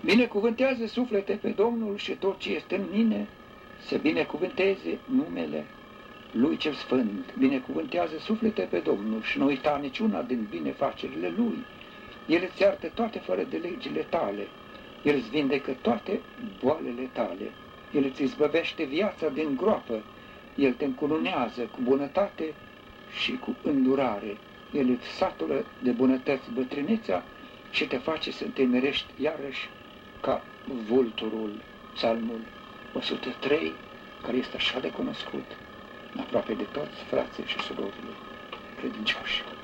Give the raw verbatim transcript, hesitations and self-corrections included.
Binecuvântează suflete pe Domnul și tot ce este în mine, să binecuvânteze numele Lui cel Sfânt. Binecuvântează suflete pe Domnul și nu uita niciuna din binefacerile Lui. El îți iartă toate fără de legile tale. El îți vindecă toate boalele tale. El îți izbăvește viața din groapă. El te încununează cu bunătate și cu îndurare. El îți satulă de bunătăți bătrâneța și te face să te merești iarăși ca vulturul. Psalmul o sută trei, care este așa de cunoscut aproape de toți frații și surorile credincioși.